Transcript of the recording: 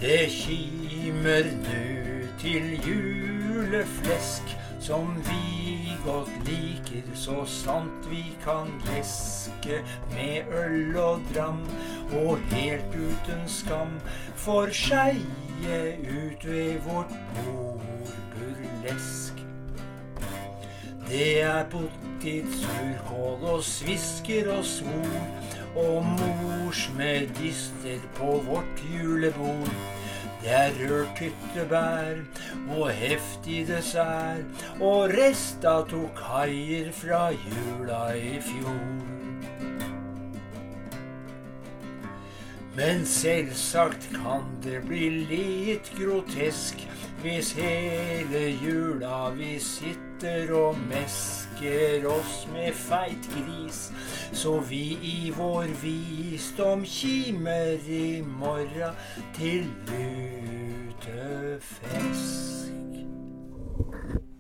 Det kimer nu til juleflesk, som vi godt liker, så sant vi kan leske med øl og dram, og helt uten skam for skeie ut ved vårt bord burlesk. Det potet, surkål og svisker og svor, og mors medister på vårt julebord. Det rørt tyttebær og heftig dessert, og resta tok haier fra jula i fjor. Men selvsagt kan det bli litt grotesk, hvis hele jula vi sitter og mesker oss med feit gris, så vi i vår visdom kimer i morgen til lutefisk.